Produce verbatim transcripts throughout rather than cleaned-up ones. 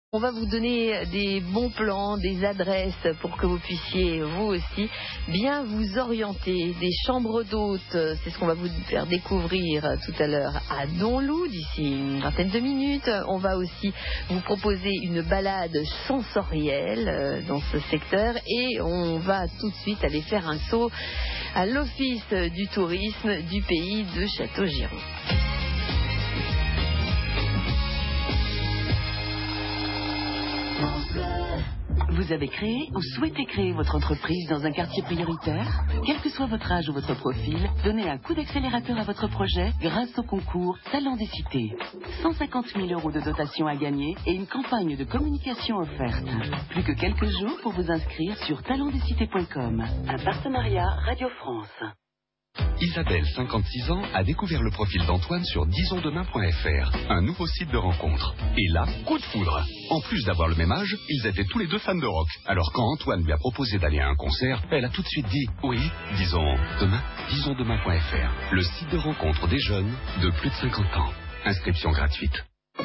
On va vous donner des bons plans, des adresses pour que vous puissiez, vous aussi, bien vous orienter. Des chambres d'hôtes, c'est ce qu'on va vous faire découvrir tout à l'heure à Donloup, d'ici une vingtaine de minutes. On va aussi vous proposer une balade sensorielle dans ce secteur et on va tout de suite aller faire un saut à l'Office du tourisme du pays de Châteaugiron. Vous avez créé ou souhaitez créer votre entreprise dans un quartier prioritaire? Quel que soit votre âge ou votre profil, donnez un coup d'accélérateur à votre projet grâce au concours Talent des Cités. cent cinquante mille euros de dotation à gagner et une campagne de communication offerte. Plus que quelques jours pour vous inscrire sur talent des cités point com. Un partenariat Radio France. Isabelle, cinquante-six ans, a découvert le profil d'Antoine sur disons demain point f r, un nouveau site de rencontre. Et là, coup de foudre. En plus d'avoir le même âge, ils étaient tous les deux fans de rock. Alors quand Antoine lui a proposé d'aller à un concert, elle a tout de suite dit oui, disons demain, disons demain point f r, le site de rencontre des jeunes de plus de cinquante ans. Inscription gratuite.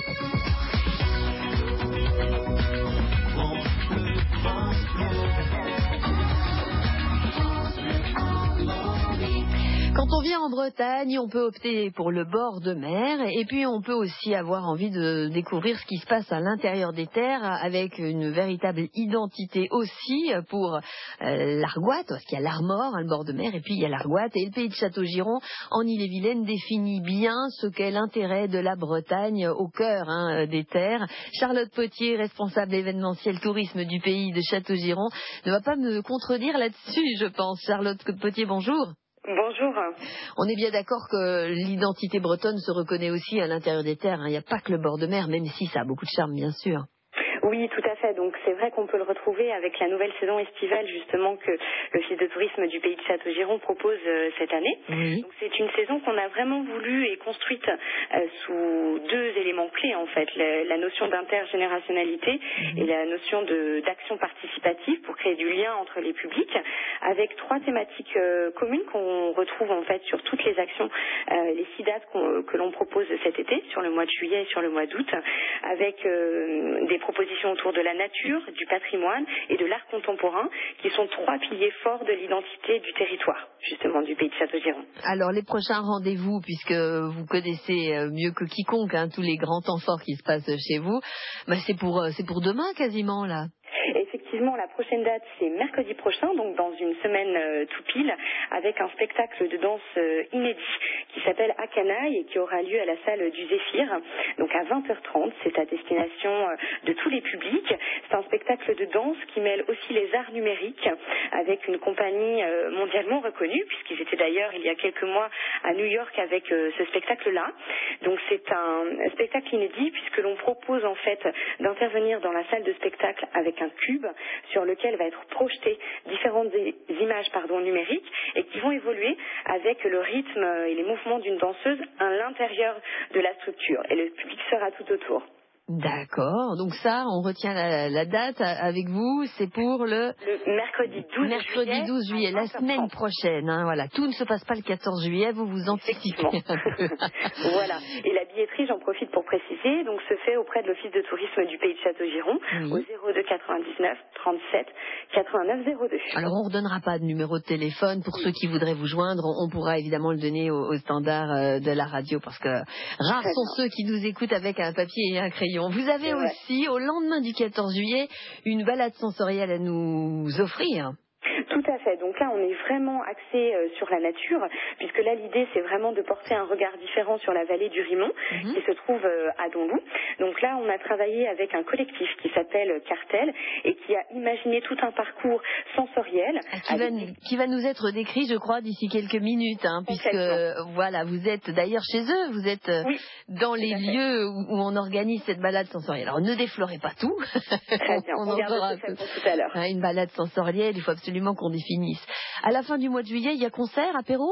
Quand on vient en Bretagne, on peut opter pour le bord de mer et puis on peut aussi avoir envie de découvrir ce qui se passe à l'intérieur des terres avec une véritable identité aussi pour euh, l'Argoat, parce qu'il y a l'Armor, hein, le bord de mer, et puis il y a l'Argoat. Et le pays de Châteaugiron, en Ille-et-Vilaine, définit bien ce qu'est l'intérêt de la Bretagne au cœur hein, des terres. Charlotte Potier, responsable événementiel tourisme du pays de Châteaugiron, ne va pas me contredire là-dessus, je pense. Charlotte Potier, bonjour. Bonjour. On est bien d'accord que l'identité bretonne se reconnaît aussi à l'intérieur des terres. Il n'y a pas que le bord de mer, même si ça a beaucoup de charme, bien sûr. Oui, tout à fait. Donc c'est vrai qu'on peut le retrouver avec la nouvelle saison estivale justement que l'Office de tourisme du pays de Châteaugiron propose euh, cette année. Oui. Donc c'est une saison qu'on a vraiment voulu et construite euh, sous deux éléments clés en fait, la, la notion d'intergénérationnalité mmh. et la notion de d'action participative pour créer du lien entre les publics, avec trois thématiques euh, communes qu'on retrouve en fait sur toutes les actions, euh, les six dates qu'on, que l'on propose cet été, sur le mois de juillet et sur le mois d'août, avec euh, des propositions autour de la nature, du patrimoine et de l'art contemporain, qui sont trois piliers forts de l'identité du territoire, justement, du pays de Châteaugiron. Alors, les prochains rendez-vous, puisque vous connaissez mieux que quiconque hein, tous les grands temps forts qui se passent chez vous, bah, c'est pour, c'est pour demain quasiment, là. Effectivement, la prochaine date, c'est mercredi prochain, donc dans une semaine euh, tout pile, avec un spectacle de danse euh, inédit qui s'appelle Akanaï et qui aura lieu à la salle du Zéphyr, donc à vingt heures trente. C'est à destination euh, de tous les publics. C'est un spectacle de danse qui mêle aussi les arts numériques avec une compagnie euh, mondialement reconnue, puisqu'ils étaient d'ailleurs il y a quelques mois à New York avec euh, ce spectacle-là. Donc c'est un spectacle inédit puisque l'on propose en fait d'intervenir dans la salle de spectacle avec un cube sur lequel va être projeté différentes images pardon, numériques et qui vont évoluer avec le rythme et les mouvements d'une danseuse à l'intérieur de la structure. Et le public sera tout autour. D'accord, donc ça, on retient la, la date avec vous, c'est pour le... Le mercredi douze mercredi juillet. douze juillet, la semaine prochaine, hein, voilà. Tout ne se passe pas le quatorze juillet, vous vous anticipez un peu. Voilà, et la billetterie, j'en profite pour préciser, donc se fait auprès de l'Office de tourisme du pays de Châteaugiron, oui. Au zéro deux quatre-vingt-dix-neuf trente-sept quatre-vingt-neuf zéro deux. Alors on ne redonnera pas de numéro de téléphone pour oui. ceux qui voudraient vous joindre, on, on pourra évidemment le donner au, au standard euh, de la radio, parce que rares sont ceux qui nous écoutent avec un papier et un crayon. Vous avez aussi, au lendemain du quatorze juillet, une balade sensorielle à nous offrir. Tout à fait. Donc là, on est vraiment axé euh, sur la nature, puisque là, l'idée, c'est vraiment de porter un regard différent sur la vallée du Rimont, mm-hmm. qui se trouve euh, à Donloup. Donc là, on a travaillé avec un collectif qui s'appelle Cartel et qui a imaginé tout un parcours sensoriel. Ah, qui, va, des... qui va nous être décrit, je crois, d'ici quelques minutes, hein, puisque, voilà, vous êtes d'ailleurs chez eux, vous êtes oui, dans les lieux où, où on organise cette balade sensorielle. Alors, ne déflorez pas tout. Très bien, on, on, on garde ce tout à l'heure. Hein, une balade sensorielle, il faut absolument qu'on définisse. À la fin du mois de juillet, il y a concert, apéro ?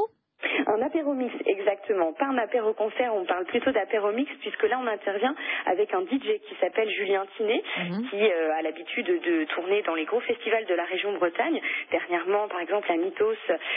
Un apéro-mix, exactement. Pas un apéro-concert, on parle plutôt d'apéro-mix, puisque là, on intervient avec un D J qui s'appelle Julien Tinet, mmh. qui euh, a l'habitude de, de tourner dans les gros festivals de la région Bretagne. Dernièrement, par exemple, à Mythos,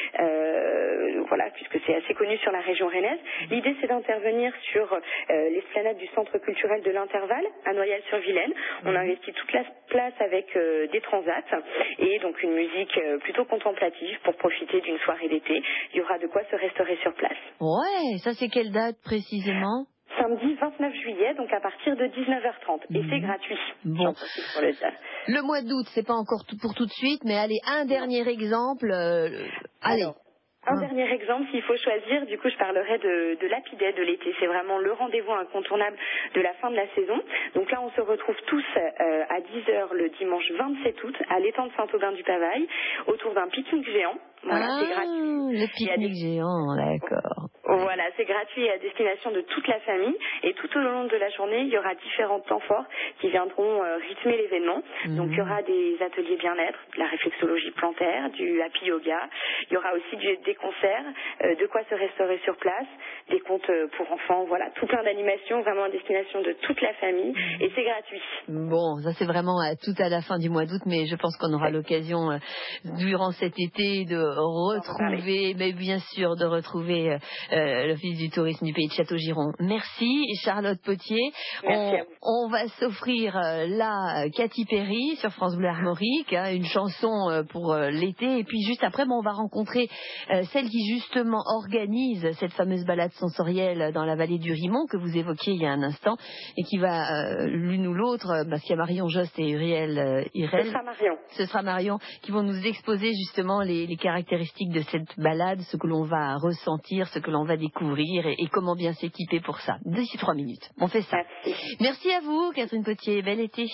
euh, voilà, puisque c'est assez connu sur la région rennaise. L'idée, c'est d'intervenir sur euh, l'esplanade du Centre culturel de l'Intervalle, à Noyal-sur-Vilaine. Mmh. On investit toute la place avec euh, des transats et donc une musique euh, plutôt contemplative pour profiter d'une soirée d'été. Il y aura de quoi se restaurer sur place. Ouais, ça c'est quelle date précisément ? Samedi vingt-neuf juillet, donc à partir de dix-neuf heures trente. Et mmh. c'est gratuit. Bon. Le, le mois d'août, c'est pas encore tout pour tout de suite, mais allez, un dernier exemple. Euh, allez. Alors, un ah. dernier exemple, s'il faut choisir, du coup je parlerai de, de l'Happy Day de l'été. C'est vraiment le rendez-vous incontournable de la fin de la saison. Donc là on se retrouve tous euh, à dix heures le dimanche vingt-sept août à l'étang de Saint-Aubin-du-Pavail autour d'un pique-nique géant. Voilà, ah, c'est gratuit. Le pique-nique des... géant, d'accord. Voilà, c'est gratuit à destination de toute la famille. Et tout au long de la journée, il y aura différents temps forts qui viendront euh, rythmer l'événement. Mmh. Donc il y aura des ateliers bien-être, de la réflexologie plantaire, du happy yoga. Il y aura aussi du, des concerts, euh, de quoi se restaurer sur place, des contes pour enfants, voilà, tout plein d'animations vraiment à destination de toute la famille. Mmh. Et c'est gratuit. Bon, ça c'est vraiment euh, tout à la fin du mois d'août, mais je pense qu'on aura l'occasion euh, durant cet été de retrouver, mais bien sûr de retrouver euh, euh, l'Office du tourisme du pays de Château-Giron. Merci Charlotte Potier. Merci on, on va s'offrir euh, là Katy Perry sur France Bleu Armorique, hein, une chanson euh, pour euh, l'été, et puis juste après bon, on va rencontrer euh, celle qui justement organise cette fameuse balade sensorielle dans la vallée du Rimont que vous évoquiez il y a un instant, et qui va euh, l'une ou l'autre, parce qu'il y a Marion Jost et Uriel euh, Irel. Ce sera Marion. Ce sera Marion qui vont nous exposer justement les, les caractéristiques de cette balade, ce que l'on va ressentir, ce que l'on va découvrir et, et comment bien s'équiper pour ça. D'ici trois minutes, on fait ça. Merci. Merci à vous, Catherine Potier. Bel été.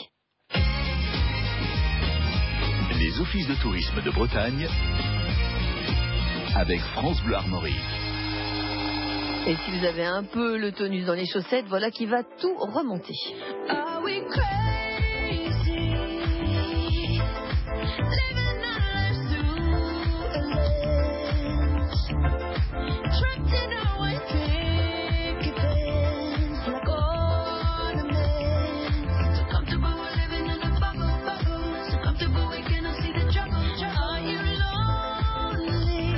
Les offices de tourisme de Bretagne avec France Bleu Armorique. Et si vous avez un peu le tonus dans les chaussettes, voilà qui va tout remonter. Are we crazy? Living our lives through a lens. Trapped in our white picket fence, like ornaments. So comfortable we're living in a bubble, bubble. So comfortable we cannot see the trouble, trouble. Are you lonely?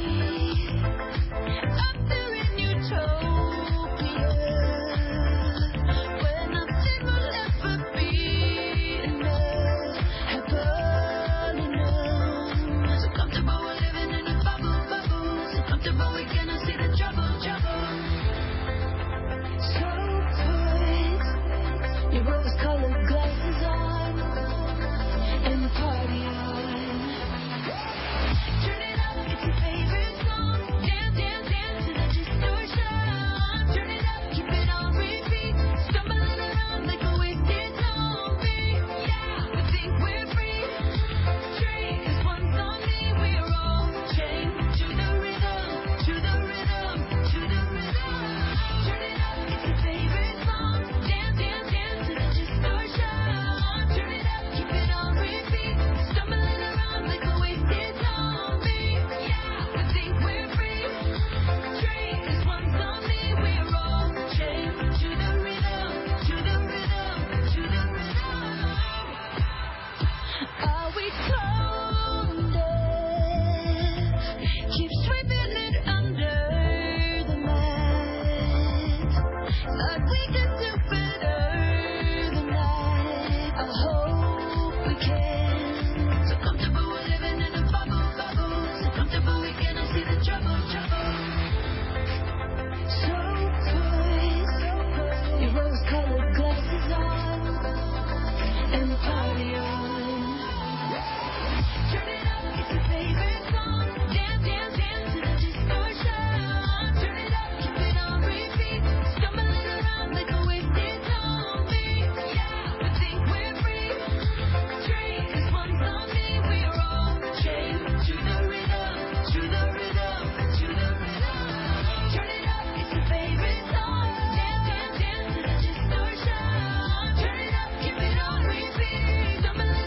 Up there in utopia, where nothing will ever be enough, happen enough. So comfortable we're living in a bubble, bubble. So comfortable we cannot see the trouble, trouble. So put your rose-colored glasses on and party on. Turn it up, it's your favorite song. Dance, dance, dance to the distortion. Turn it up, keep it on repeat. Stumbling around like a wasted zombie. Yeah, we think we're free. Drink, 'cause once on me, we're all chained to the rhythm, to the rhythm, to the rhythm. Turn it up, it's your favorite song. Dance, dance, dance to the distortion. Turn it up, keep it on repeat. Stumbling around like a wasted zombie. Yeah, we think we're free. Drink, 'cause once on me, we're all chained to the rhythm, to the rhythm, to the rhythm. Are we tone deaf? Keep sweeping it under the mat. Thought we could do better than that. I hope we can. So comfortable we're living in a bubble, bubble. So comfortable we cannot see the trouble, trouble. So put your rose-colored glasses on and party on. Turn it up, it's your favorite song. Dance, dance, dance to the distortion. Turn it up, keep it on repeat. Stumbling around like a wasted zombie. Yeah, we think we're free. Drink, 'cause once on me, we're all chained to the rhythm, to the rhythm, to the rhythm. Turn it up, it's your favorite song. Dance, dance, dance to the distortion. Turn it up, keep it on repeat. Stumbling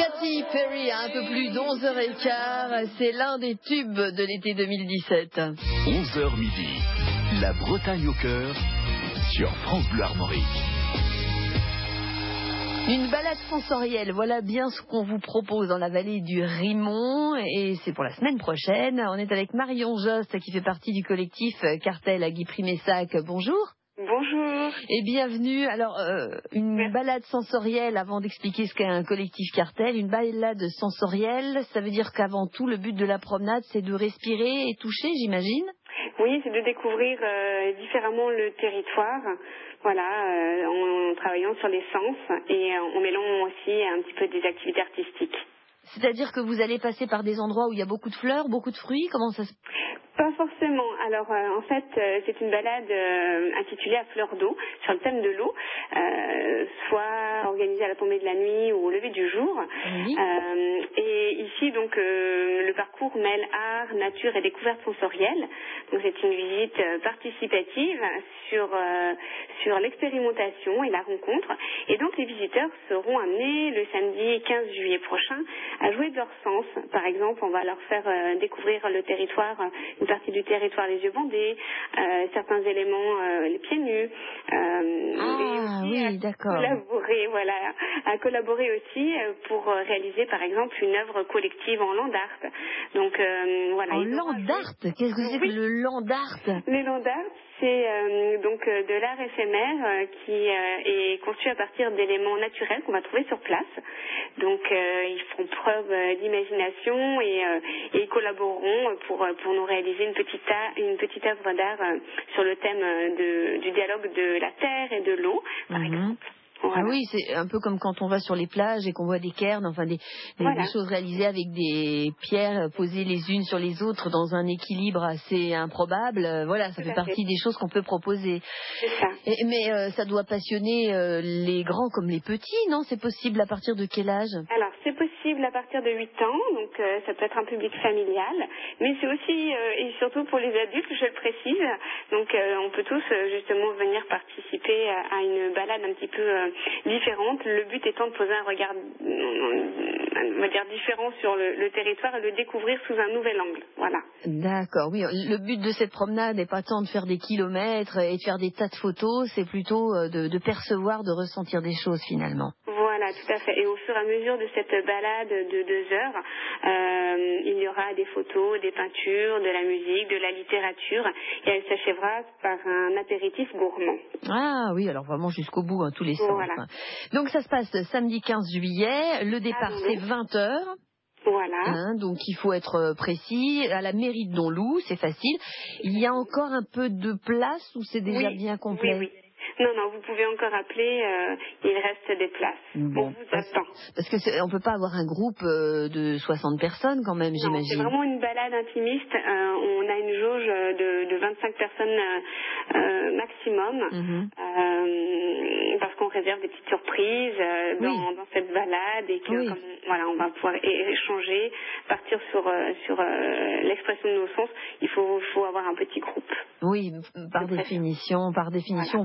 Katy Perry à un peu plus d'onze heures quinze, c'est l'un des tubes de l'été deux mille dix-sept. onze heures midi, la Bretagne au cœur sur France Bleu Armorique. Une balade sensorielle, voilà bien ce qu'on vous propose dans la vallée du Rimont et c'est pour la semaine prochaine. On est avec Marion Jost qui fait partie du collectif Cartel à Guy-Primessac. Bonjour. Bonjour. Et bienvenue. Alors, euh, une Merci. balade sensorielle, avant d'expliquer ce qu'est un collectif Cartel, une balade sensorielle, ça veut dire qu'avant tout, le but de la promenade, c'est de respirer et toucher, j'imagine ? Oui, c'est de découvrir euh, différemment le territoire, voilà, euh, en, en travaillant sur les sens et en mêlant aussi un petit peu des activités artistiques. C'est-à-dire que vous allez passer par des endroits où il y a beaucoup de fleurs, beaucoup de fruits, comment ça se... Pas forcément. Alors euh, en fait, euh, c'est une balade euh, intitulée À fleur d'eau, sur le thème de l'eau, euh, soit organisée à la tombée de la nuit ou au lever du jour. Oui. Euh, et ici, donc, euh, le parcours mêle art, nature et découverte sensorielle. Donc c'est une visite euh, participative sur euh, sur l'expérimentation et la rencontre. Et donc les visiteurs seront amenés le samedi quinze juillet prochain à jouer de leur sens. Par exemple, on va leur faire euh, découvrir le territoire, une partie du territoire les yeux bandés, euh, certains éléments euh, les pieds nus. Euh, ah et oui, à d'accord. Collaborer, voilà, à collaborer aussi pour réaliser par exemple une œuvre collective en land art. Donc euh, voilà. En land art, qu'est-ce que c'est oui. que le land art? Le land art, c'est euh, donc euh, de l'art éphémère euh, qui euh, est conçu à partir d'éléments naturels qu'on va trouver sur place. Donc euh, ils feront preuve euh, d'imagination et, euh, et ils collaboreront pour pour nous réaliser une petite a, une petite œuvre d'art euh, sur le thème de, du dialogue de la terre et de l'eau, par mm-hmm. exemple. Voilà. Ah oui, c'est un peu comme quand on va sur les plages et qu'on voit des cairns, enfin des, des, voilà. des choses réalisées avec des pierres posées les unes sur les autres dans un équilibre assez improbable. Voilà, ça Tout fait partie fait. des choses qu'on peut proposer. C'est ça. Et, mais euh, ça doit passionner euh, les grands comme les petits, non? C'est possible à partir de quel âge? Alors, c'est possible à partir de huit ans, donc euh, ça peut être un public familial, mais c'est aussi euh, et surtout pour les adultes, je le précise. Donc, euh, on peut tous euh, justement venir participer à, à une balade un petit peu euh, différente, le but étant de poser un regard, on va dire, différent sur le, le territoire et le découvrir sous un nouvel angle. Voilà. D'accord, oui. Le but de cette promenade n'est pas tant de faire des kilomètres et de faire des tas de photos, c'est plutôt de, de percevoir, de ressentir des choses finalement. Voilà, tout à fait. Et au fur et à mesure de cette balade de deux heures, euh, il y aura des photos, des peintures, de la musique, de la littérature, et elle s'achèvera par un apéritif gourmand. Ah oui, alors vraiment jusqu'au bout, hein, tous les sens. Voilà. Donc ça se passe samedi quinze juillet, le départ ah, c'est vingt heures. Voilà. Hein, donc il faut être précis. À la mairie de Donloup, c'est facile. Il y a encore un peu de place ou c'est déjà oui, bien complet? Oui, oui. Non, non, vous pouvez encore appeler, euh, il reste des places. Bon, on vous parce, attend. Parce que c'est, on peut pas avoir un groupe euh, de soixante personnes quand même, non, j'imagine. C'est vraiment une balade intimiste. Euh, on a une jauge de, de vingt-cinq personnes euh, maximum, mm-hmm. euh, parce qu'on réserve des petites surprises euh, dans, oui. dans cette balade et que oui. comme, voilà, on va pouvoir échanger, partir sur, euh, sur euh, l'expression de nos sens. Il faut, faut avoir un petit groupe. Oui, par définition, par définition. Voilà.